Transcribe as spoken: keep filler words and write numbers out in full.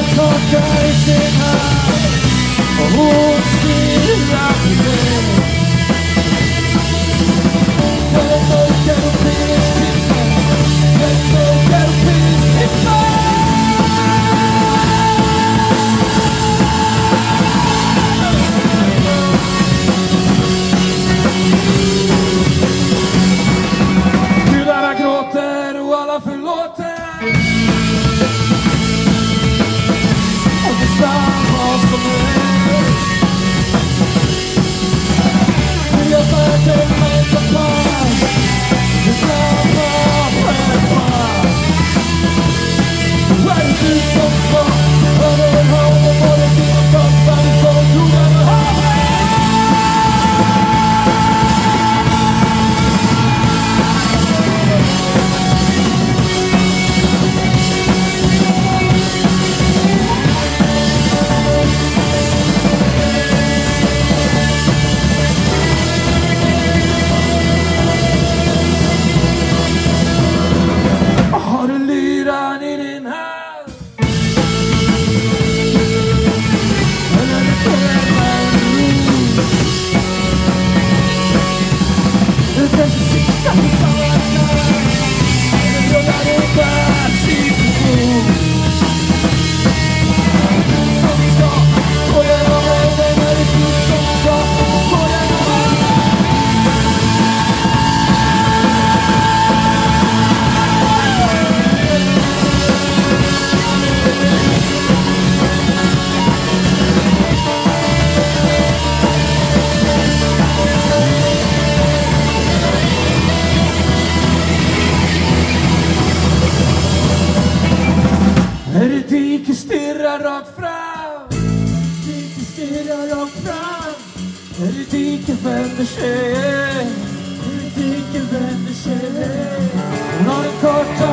kaka i sin hand och hon stirrar på mig. Den mörka europeisk himmel, den mörka europeisk himmel. Gudarna gråter och alla förlåter. Och det stannar vad som är. Vi har färden med på plats. Det stannar själva. Vad är det du som ska? Vad är det här och vad är det dina tappar ifrån jorden och havet? Har du lyran i din hand? Eller det skenar en ro? Du kanske siktar på samma. Eller rullar du bär sitt ord? Som ska gå genom elden. Är det du som ska gå genom elden? Är det diket stirrar rakt fram? Diket stirrar rakt fram. Är det diket vänder sig? Är det diket vänder sig? Hon har en karta